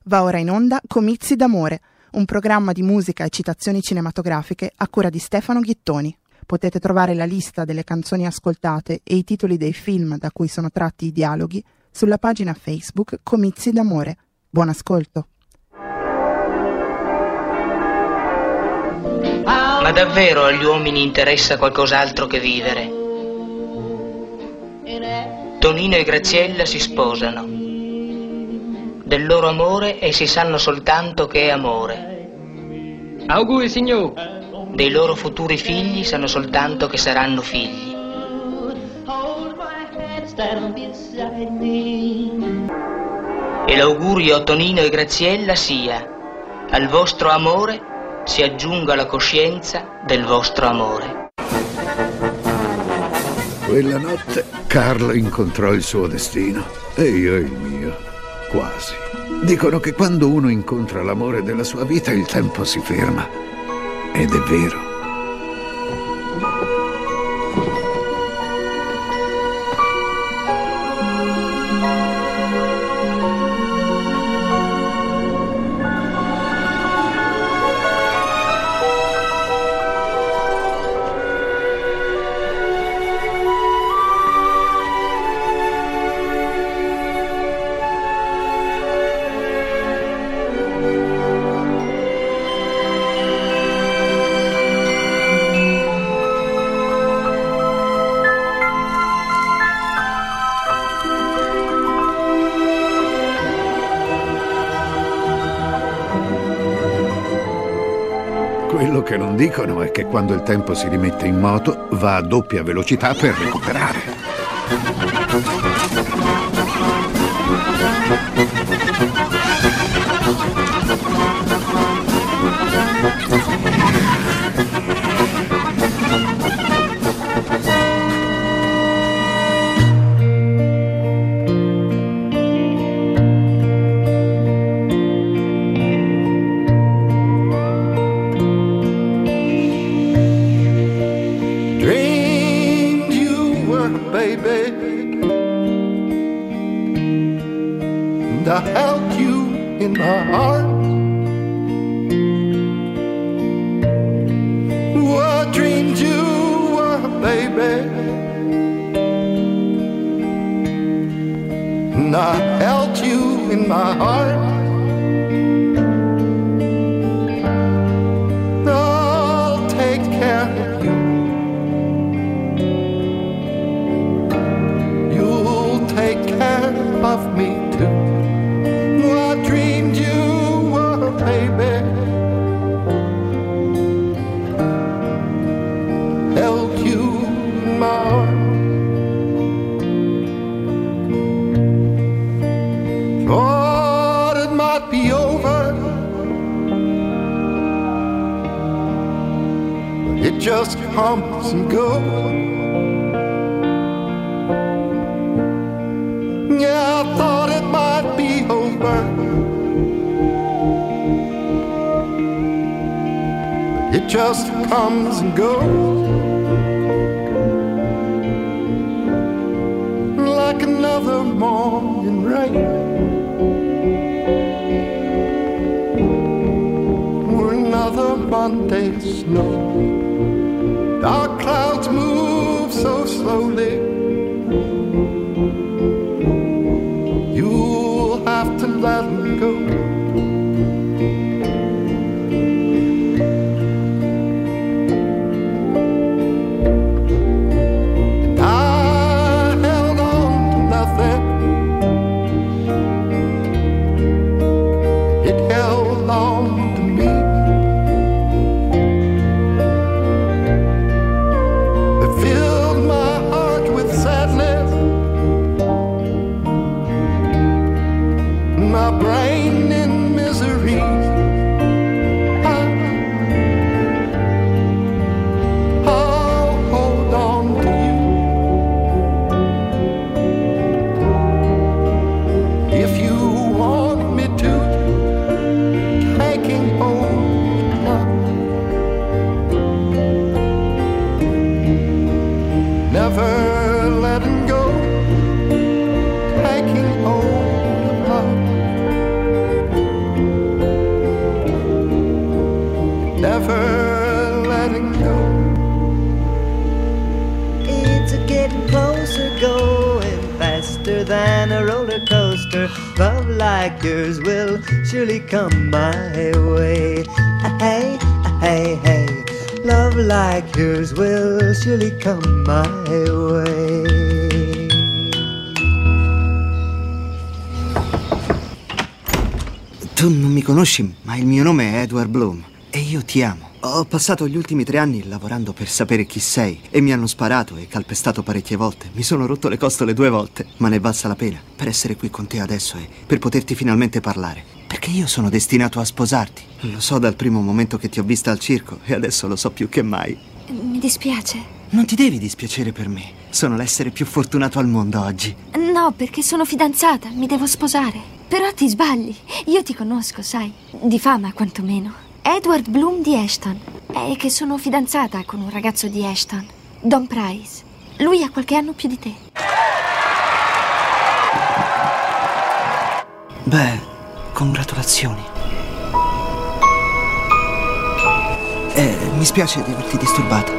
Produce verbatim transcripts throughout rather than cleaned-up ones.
Va ora in onda Comizi d'amore, un programma di musica e citazioni cinematografiche a cura di Stefano Ghittoni. Potete trovare la lista delle canzoni ascoltate e i titoli dei film da cui sono tratti i dialoghi sulla pagina Facebook Comizi d'amore. Buon ascolto. Ma davvero agli uomini interessa qualcos'altro che vivere? Tonino e Graziella si sposano. Del loro amore essi sanno soltanto che è amore. Auguri, signor. Dei loro futuri figli sanno soltanto che saranno figli. E l'augurio a Tonino e Graziella sia: al vostro amore si aggiunga la coscienza del vostro amore. Quella notte Carlo incontrò il suo destino e io il mio. Quasi. Dicono che quando uno incontra l'amore della sua vita il tempo si ferma. Ed è vero. Quello che non dicono è che quando il tempo si rimette in moto va a doppia velocità per recuperare. I held you in my arms. What dreamed you were, baby? And I held you in my arms. I'll take care of you. You'll take care of me too. Baby, held you in my arms. Thought it might be over, but it just comes and goes. Yeah, I thought it might be over. It just comes and goes, like another morning rain, or another Monday snow. Dark clouds move so slowly, you'll have to let them go. Never letting go, taking hold of love. like yours will surely come my way. Hey, hey, hey, love like yours will surely come my way. Tu non mi conosci, ma il mio nome è Edward Bloom e io ti amo. Ho passato gli ultimi tre anni lavorando per sapere chi sei e mi hanno sparato e calpestato parecchie volte. Mi sono rotto le costole due volte, ma ne è valsa la pena per essere qui con te adesso e per poterti finalmente parlare. Perché io sono destinato a sposarti. Lo so dal primo momento che ti ho vista al circo e adesso lo so più che mai. Mi dispiace. Non ti devi dispiacere per me. Sono l'essere più fortunato al mondo oggi. No, perché sono fidanzata, mi devo sposare. Però ti sbagli. Io ti conosco, sai. Di fama, quantomeno. Edward Bloom di Ashton. È che sono fidanzata con un ragazzo di Ashton, Don Price. Lui ha qualche anno più di te. Beh, congratulazioni. Eh, mi spiace di averti disturbato.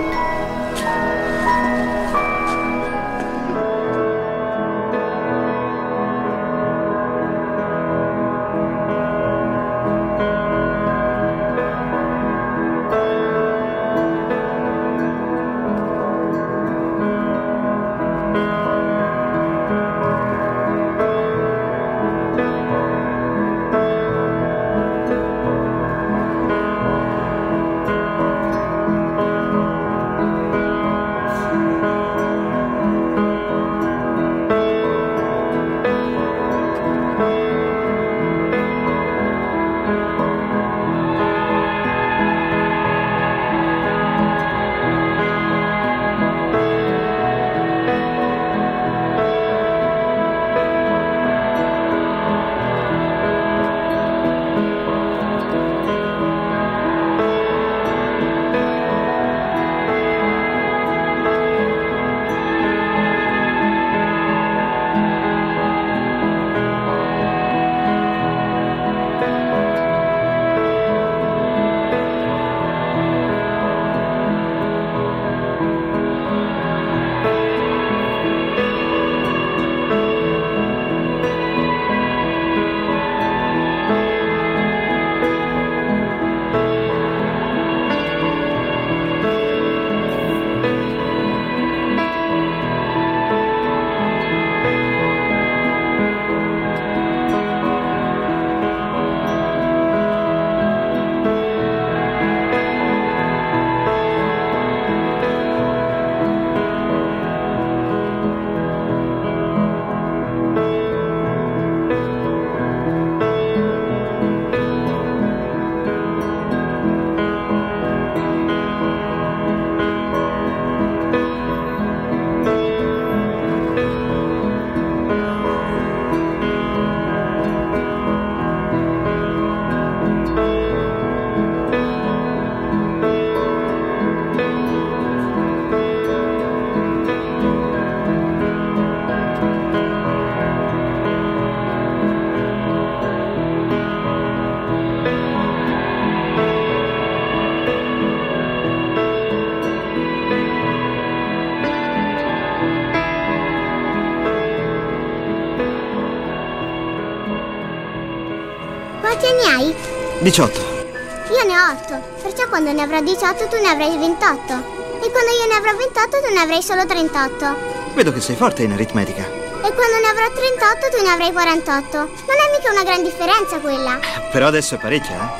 Quanti anni hai? diciotto. Io ne ho otto, perciò quando ne avrò diciotto tu ne avrai ventotto. E quando io ne avrò ventotto tu ne avrai solo trentotto. Vedo che sei forte in aritmetica. E quando ne avrò trentotto tu ne avrai quarantotto. Non è mica una gran differenza quella. Però adesso è parecchia, eh?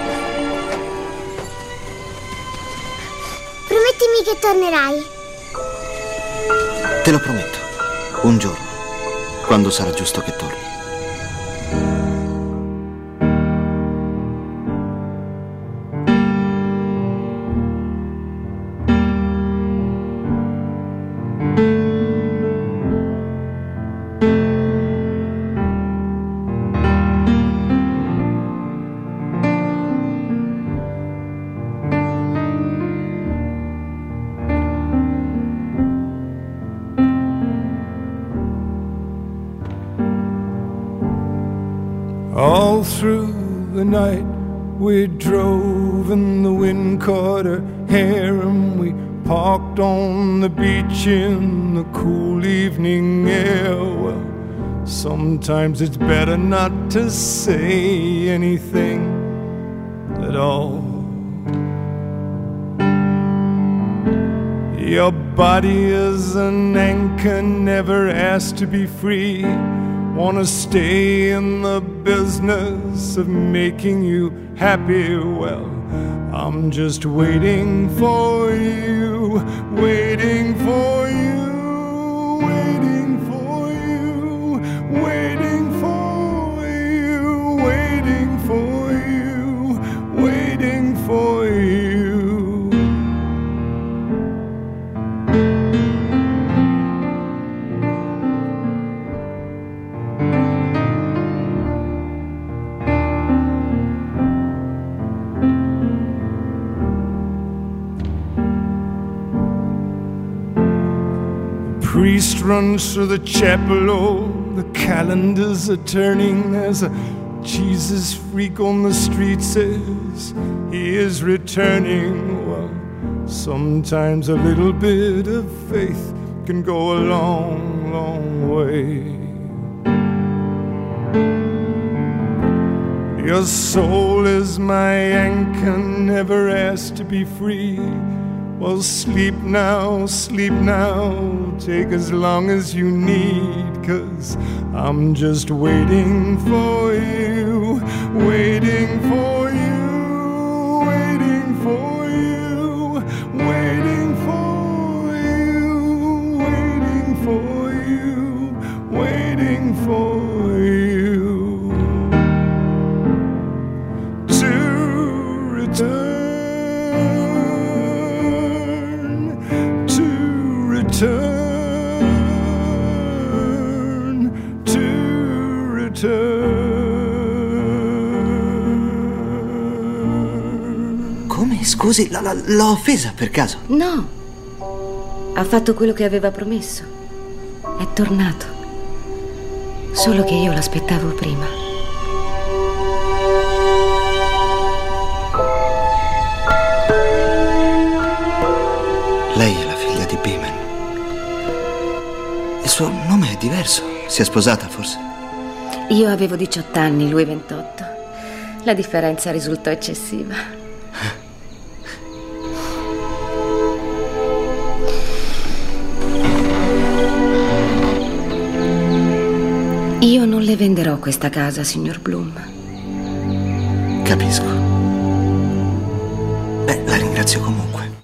Promettimi che tornerai. Te lo prometto. Un giorno, quando sarà giusto che torni. All through the night we drove and the wind caught her hair, and we parked on the beach in the cool evening air. Well, Sometimes it's better not to say anything at all. Your body is an anchor, never asked to be free. Wanna stay in the business of making you happy? Well, I'm just waiting for you, waiting for you, waiting for you, waiting for you, waiting for you, waiting for you. Priest runs through the chapel, oh, the calendars are turning. There's a Jesus freak on the street says he is returning. Well, sometimes a little bit of faith can go a long, long way. Your soul is my anchor, never asked to be free. Well, sleep now, sleep now, take as long as you need, 'cause I'm just waiting for you, waiting for you, waiting for you, waiting for you, waiting for you, waiting for you to return. Return, to return. Come? Scusi, l- l- l'ho offesa per caso? No, ha fatto quello che aveva promesso. È tornato. Solo che io l'aspettavo prima. Lei è la figlia di Beeman. Il suo nome è diverso. Si è sposata, forse? Io avevo diciotto anni, lui ventotto. La differenza risultò eccessiva. Io non le venderò questa casa, signor Bloom. Capisco. Beh, la ringrazio comunque.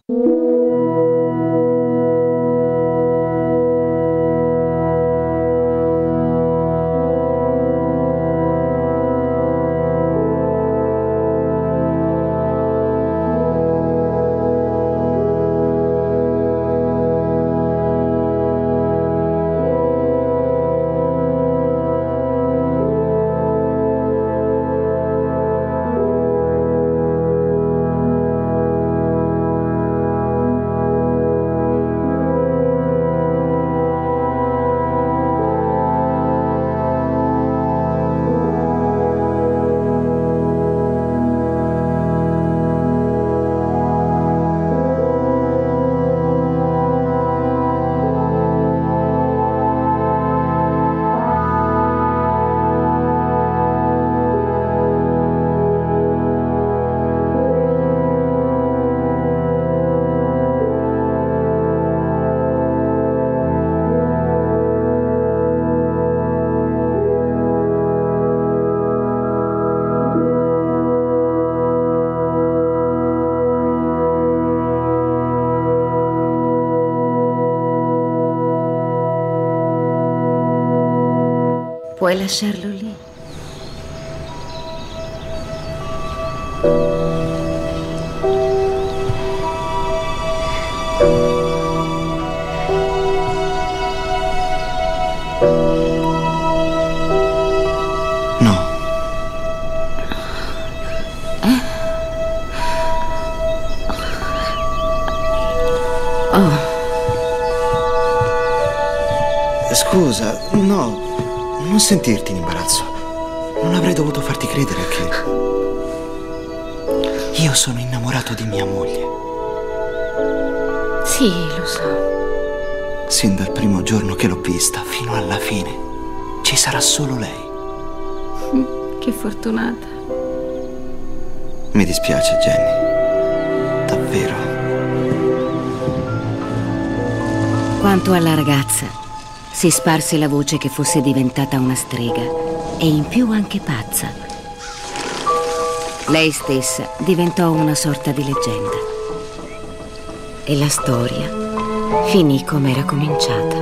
Puoi lasciarlo lì. No. Eh? Oh. Scusa, no. Non sentirti in imbarazzo. Non avrei dovuto farti credere che... Io sono innamorato di mia moglie. Sì, lo so. Sin dal primo giorno che l'ho vista, fino alla fine. Ci ci sarà solo lei. Che fortunata. Mi dispiace, Jenny. Davvero. Quanto alla ragazza, si sparse la voce che fosse diventata una strega e in più anche pazza. Lei stessa diventò una sorta di leggenda. E la storia finì come era cominciata.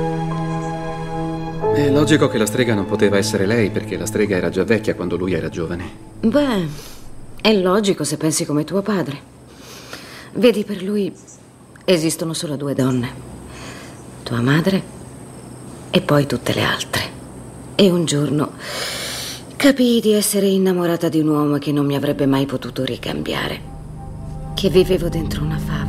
È logico che la strega non poteva essere lei, perché la strega era già vecchia quando lui era giovane. Beh, è logico se pensi come tuo padre. Vedi, per lui esistono solo due donne. Tua madre e poi tutte le altre. E un giorno capii di essere innamorata di un uomo che non mi avrebbe mai potuto ricambiare. Che vivevo dentro una favola.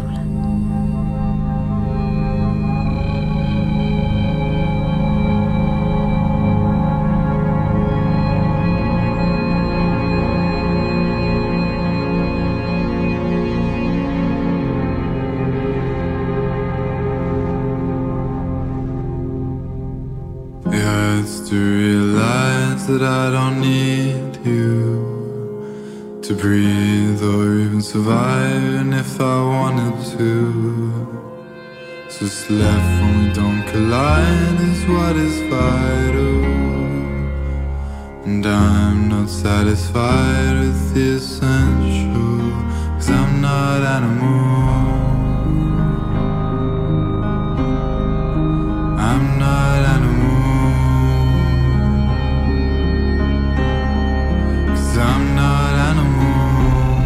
To realize that I don't need you to breathe or even survive, and if I wanted to, so what's left when we don't collide is what is vital, and I'm not satisfied with the essential, 'cause I'm not animal, I'm not animal. I'm not animal,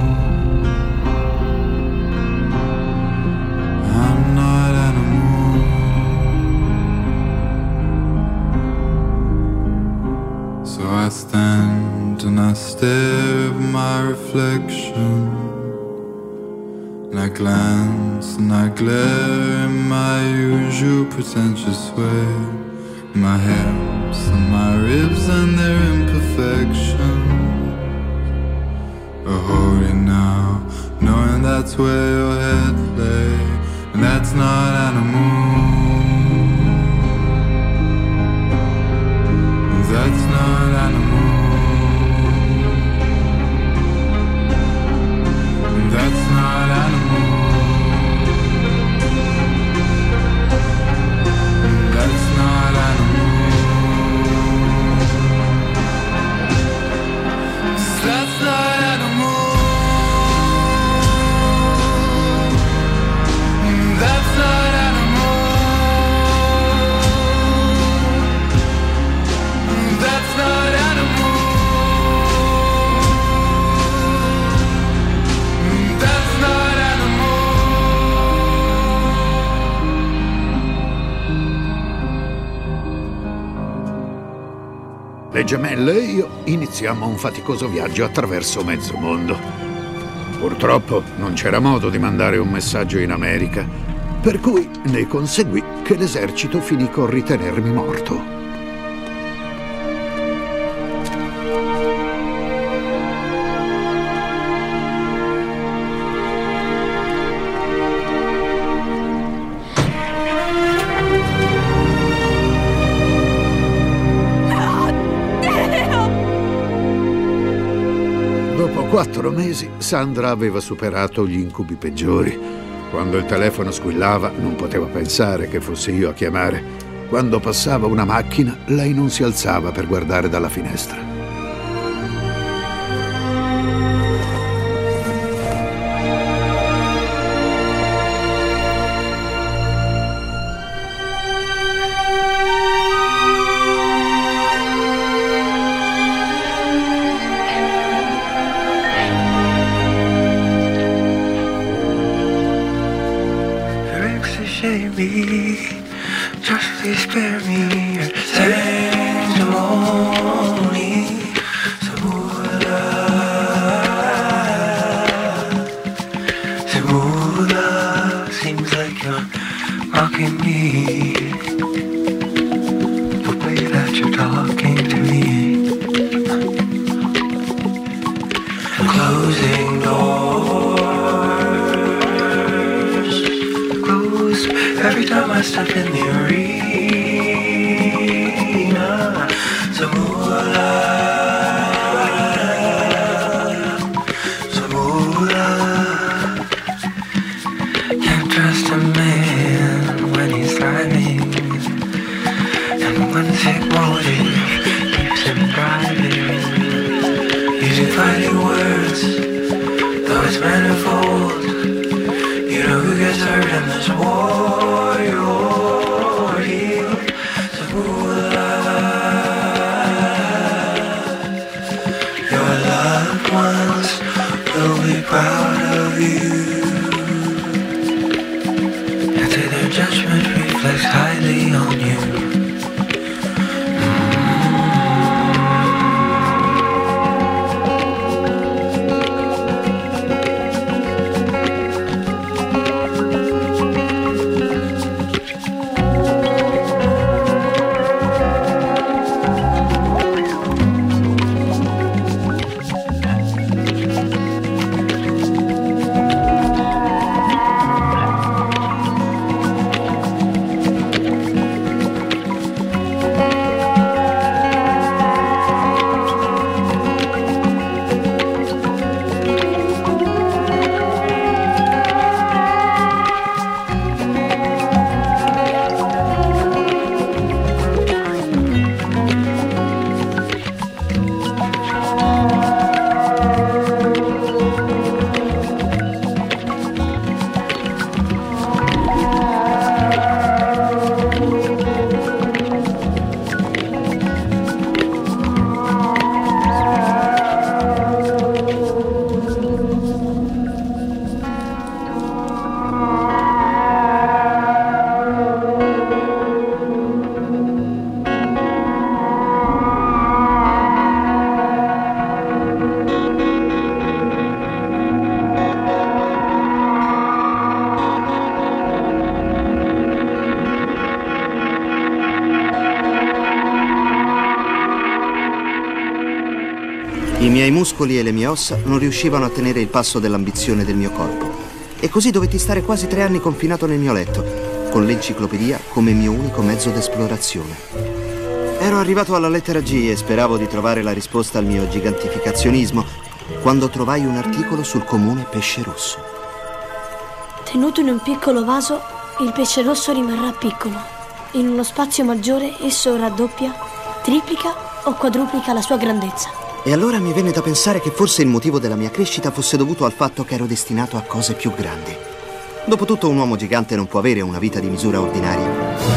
I'm not animal. So I stand and I stare at my reflection, and I glance and I glare in my usual pretentious way, my hips and my ribs and their imperfection. I hold you now, knowing that's where your head lay, and that's not animal, that's not animal, that's not animal, that's not animal, that's not animal. That's not animal. That's not animal. That's not animal. Le gemelle e io iniziammo un faticoso viaggio attraverso mezzo mondo. Purtroppo non c'era modo di mandare un messaggio in America, per cui ne conseguì che l'esercito finì con ritenermi morto. Dopo quattro mesi, Sandra aveva superato gli incubi peggiori. Quando il telefono squillava, non poteva pensare che fossi io a chiamare. Quando passava una macchina, lei non si alzava per guardare dalla finestra. Just please spare me a testimony. Segura, segura, seems like you're mocking me. The way that you're talking to me. And closing doors close every time I step in the arena. So loss, though it's manifold. You know who gets hurt in this war, you're healed. So move alive. Your loved ones will be proud of you. And say their judgment reflects highly on you. I miei muscoli e le mie ossa non riuscivano a tenere il passo dell'ambizione del mio corpo. E così dovetti stare quasi tre anni confinato nel mio letto, con l'enciclopedia come mio unico mezzo d'esplorazione. Ero arrivato alla lettera G e speravo di trovare la risposta al mio gigantificazionismo, quando trovai un articolo sul comune pesce rosso. Tenuto in un piccolo vaso, il pesce rosso rimarrà piccolo. In uno spazio maggiore esso raddoppia, triplica o quadruplica la sua grandezza. E allora mi venne da pensare che forse il motivo della mia crescita fosse dovuto al fatto che ero destinato a cose più grandi. Dopotutto un uomo gigante non può avere una vita di misura ordinaria.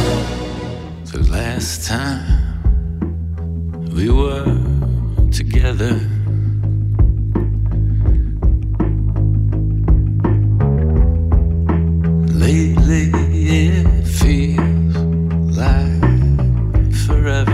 The last time we were together, lately it feels like forever.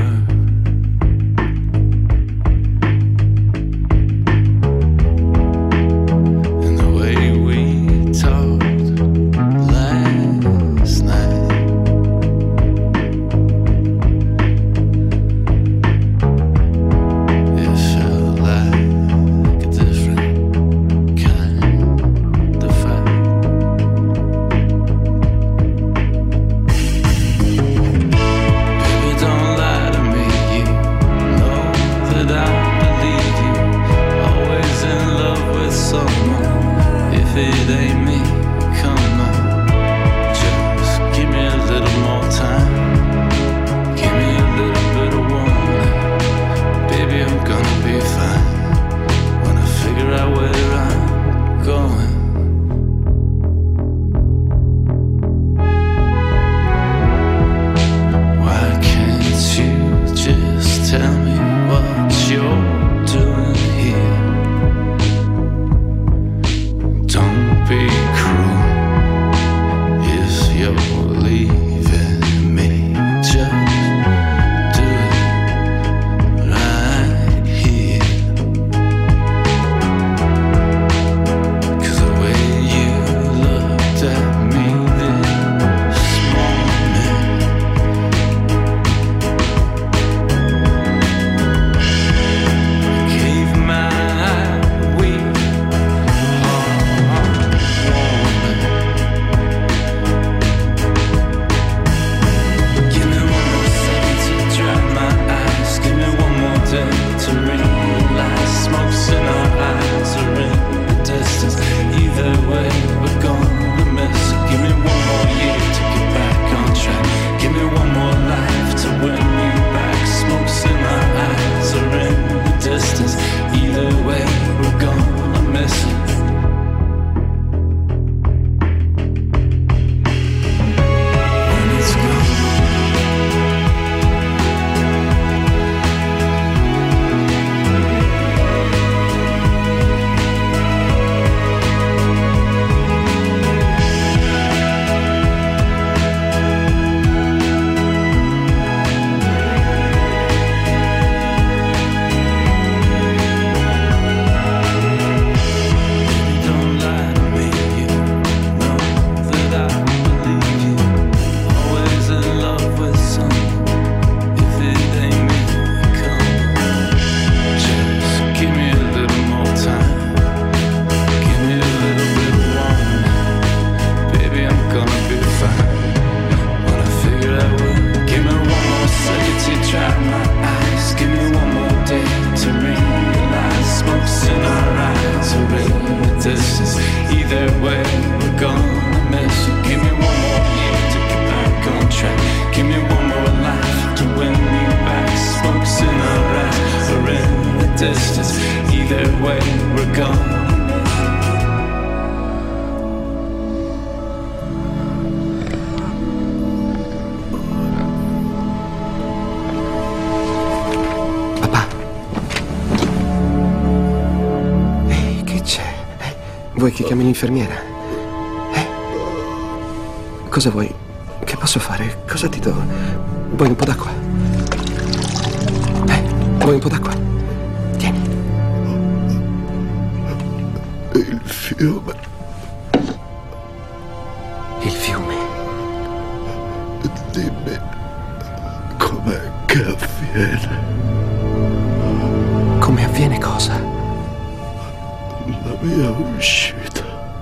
It felt like gone. Vuoi che chiami l'infermiera? Eh? Cosa vuoi? Che posso fare? Cosa ti do? Vuoi un po' d'acqua? Eh? Vuoi un po' d'acqua? Tieni. Il fiume. Il fiume. Dimmi com'è che avviene. Come avviene cosa? La mia uscita.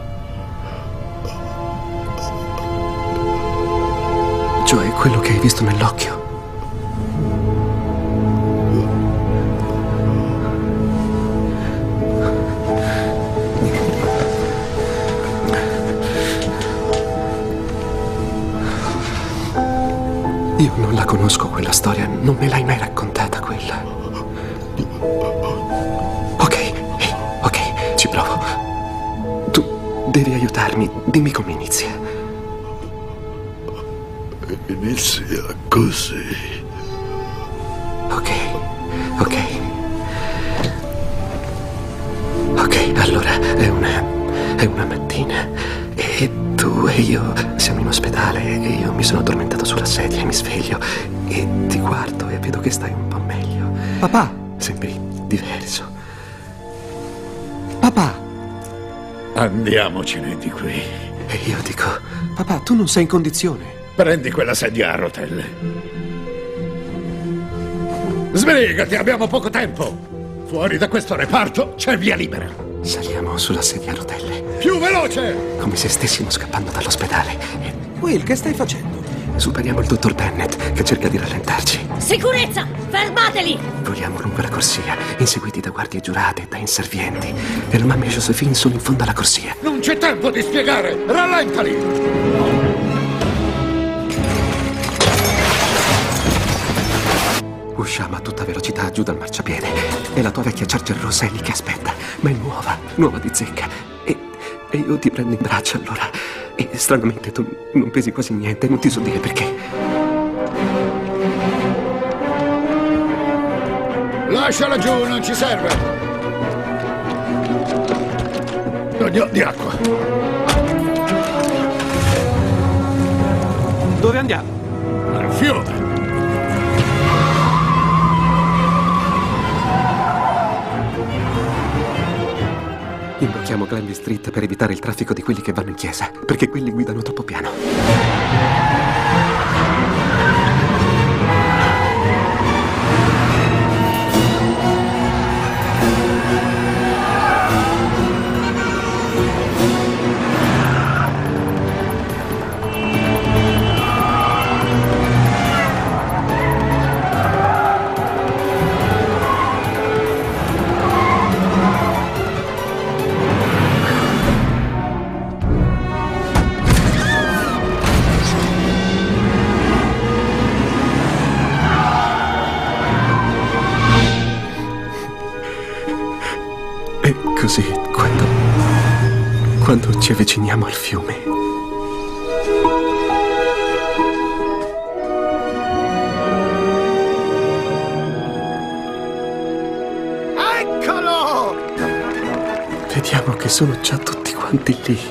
Cioè quello che hai visto nell'occhio. Io non la conosco quella storia, non me l'hai mai raccontata quella. Ok, ok, ci provo. Tu devi aiutarmi, dimmi come inizia. Inizia così. Ok, ok. Ok, allora è una, è una mattina e tu e io siamo in ospedale e io mi sono addormentato sulla sedia e mi sveglio e ti guardo e vedo che stai un po' meglio. Papà! Sembri diverso. Papà! Andiamocene di qui. E io dico, papà, tu non sei in condizione. Prendi quella sedia a rotelle. Sbrigati, abbiamo poco tempo. Fuori da questo reparto c'è via libera. Saliamo sulla sedia a rotelle. Più veloce! Come se stessimo scappando dall'ospedale. E Will, che stai facendo? superiamo il dottor Bennett che cerca di rallentarci. Sicurezza! Fermateli! Voliamo lungo la corsia, inseguiti da guardie giurate e da inservienti. E la mamma e Josephine sono in fondo alla corsia. Non c'è tempo di spiegare! Rallentali! Usciamo a tutta velocità giù dal marciapiede e la tua vecchia Charger rossa è lì che aspetta, ma è nuova, nuova di zecca. E, e io ti prendo in braccio allora. E stranamente tu non pesi quasi niente, non ti so dire perché. Lasciala giù, non ci serve. Non ne ho di acqua. Dove andiamo? Al fiume. Imbocchiamo Glenby Street per evitare il traffico di quelli che vanno in chiesa, perché quelli guidano troppo piano. Così, quando... quando ci avviciniamo al fiume... Eccolo! Vediamo che sono già tutti quanti lì.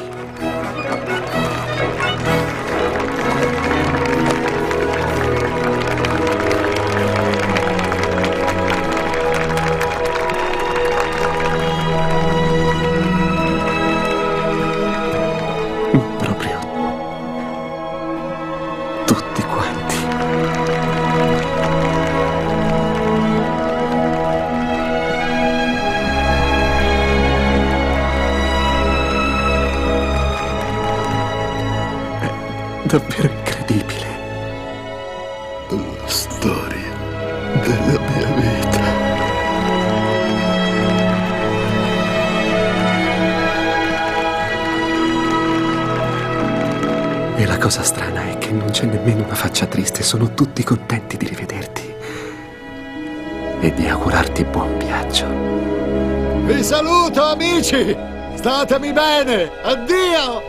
Davvero incredibile. La storia della mia vita. E la cosa strana è che non c'è nemmeno una faccia triste, sono tutti contenti di rivederti e di augurarti buon viaggio. Vi saluto, amici! Statemi bene! Addio!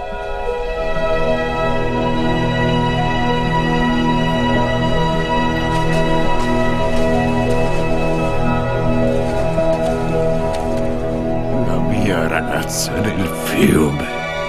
La mia ragazza nel fiume.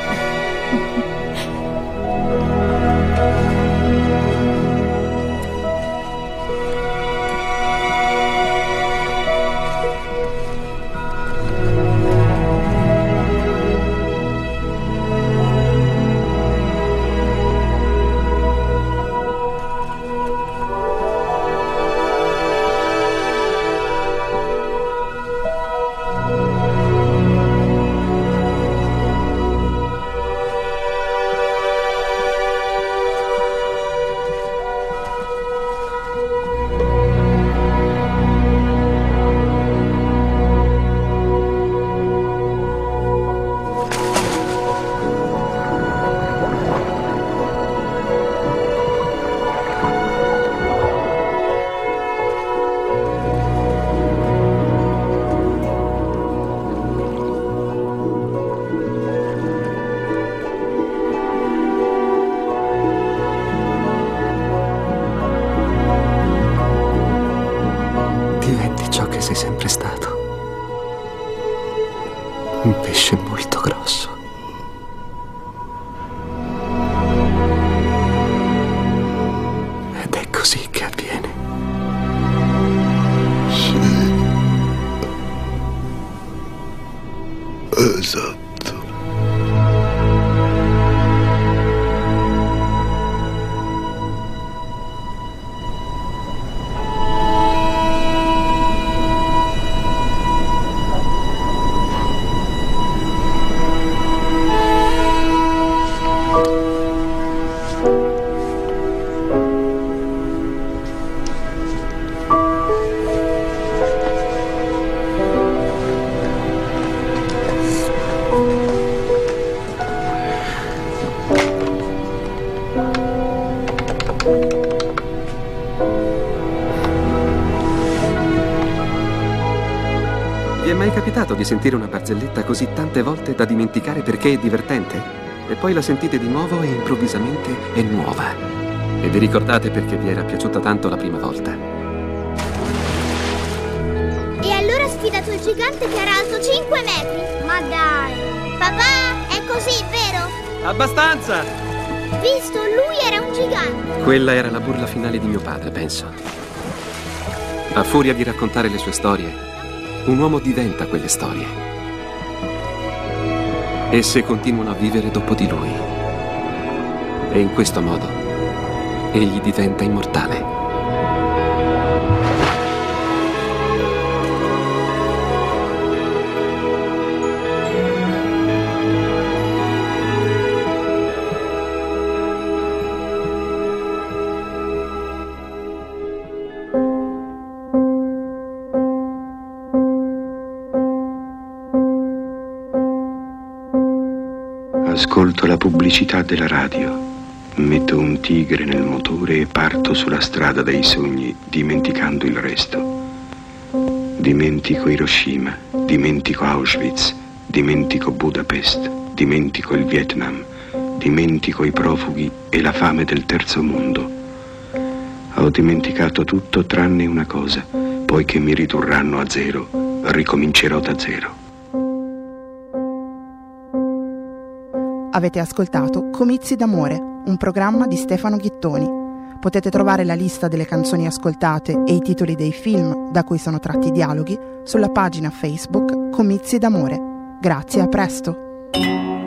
Sei sempre stato un pesce molto grosso. Ed è così che avviene. Sì. Esatto. Vi è mai capitato di sentire una barzelletta così tante volte da dimenticare perché è divertente? E poi la sentite di nuovo e improvvisamente è nuova. E vi ricordate perché vi era piaciuta tanto la prima volta. E allora ha sfidato il gigante che era alto cinque metri. Ma dai! Papà, è così, vero? Abbastanza! Visto, lui era un gigante. Quella era la burla finale di mio padre, penso. A furia di raccontare le sue storie, un uomo diventa quelle storie. Esse continuano a vivere dopo di lui. E in questo modo, egli diventa immortale. Ascolto la pubblicità della radio, metto un tigre nel motore e parto sulla strada dei sogni, dimenticando il resto. Dimentico Hiroshima, dimentico Auschwitz, dimentico Budapest, dimentico il Vietnam, dimentico i profughi e la fame del terzo mondo. Ho dimenticato tutto tranne una cosa, poiché mi ridurranno a zero, ricomincerò da zero. Avete ascoltato Comizi d'amore, un programma di Stefano Ghittoni. Potete trovare la lista delle canzoni ascoltate e i titoli dei film da cui sono tratti i dialoghi sulla pagina Facebook Comizi d'amore. Grazie, a presto!